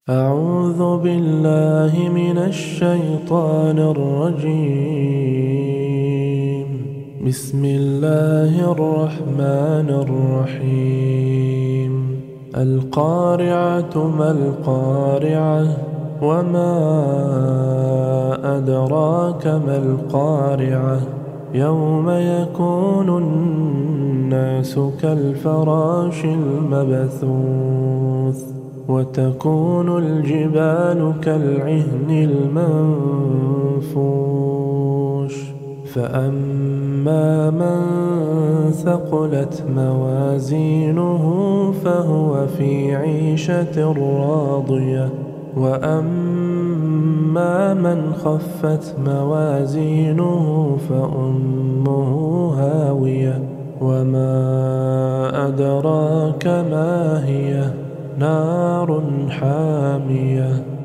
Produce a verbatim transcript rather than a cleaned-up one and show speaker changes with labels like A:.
A: أعوذ بالله من الشيطان الرجيم. بسم الله الرحمن الرحيم. القارعة ما القارعة وما أدراك ما القارعة يوم يكون الناس كالفراش المبثوث وتكون الجبال كالعهن المنفوش فأما من ثقلت موازينه فهو في عيشة راضية وأما من خفت موازينه فأمه هاوية وما أدراك ما هي نار حامية